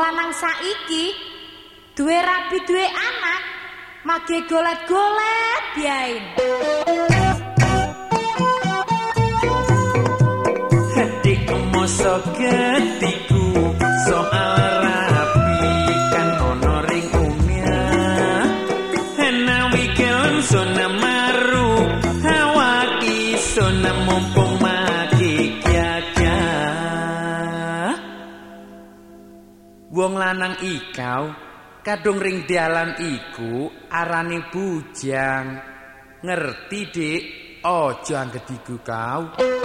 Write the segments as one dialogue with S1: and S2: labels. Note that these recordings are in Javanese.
S1: lanang saiki duwe rabi duwe anak mage golet-golet biain.
S2: Hatiku mosok getiku soal rabi kan ono ring umya enawi kelem sona maru hawaki sona mumpung maki kiaja. Wong lanang ikau kadung ring dalan iku arane bujang. Ngerti, Dik? Aja anggediku kau.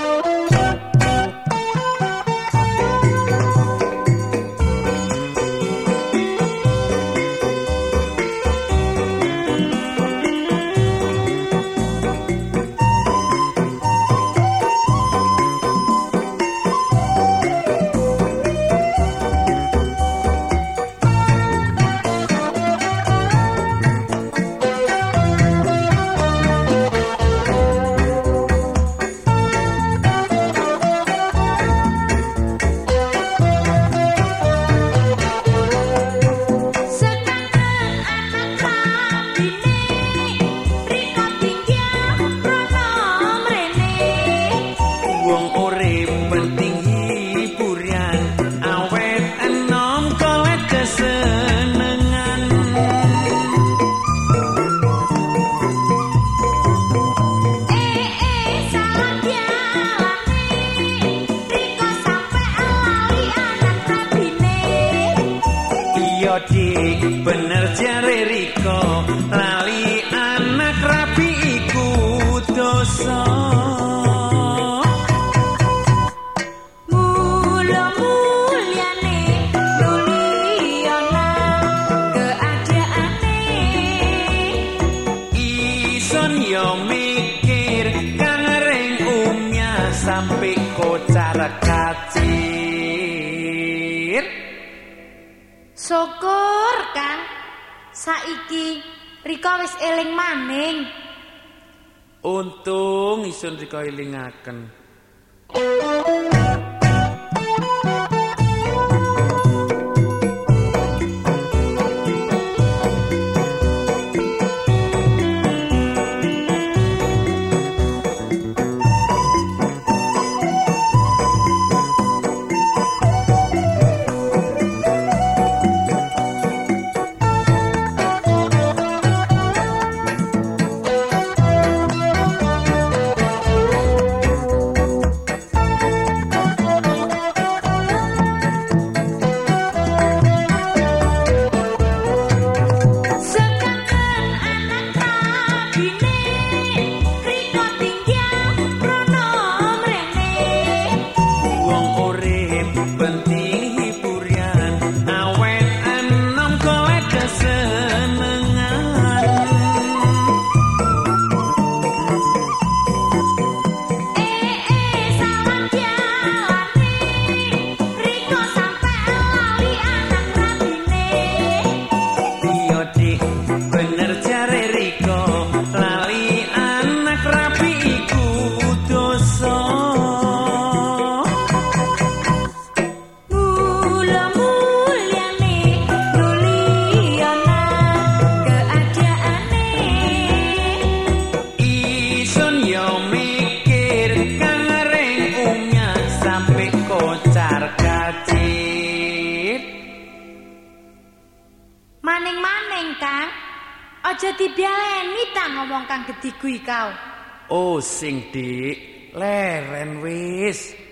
S2: Dik, bener jare Riko, lali anak rabi iku dosa.
S1: Mula-mulyane nuliana keadaane
S2: ison yo mikir kang ring umya sampe kocar kacir.
S1: Syukur kan saiki Rika wis eling maning.
S2: Untung isun Rika elingaken.
S1: Maning-maning kan aja dibialeni ta ngomong kang gediku ikau.
S2: Oh sing Dik, leren wis.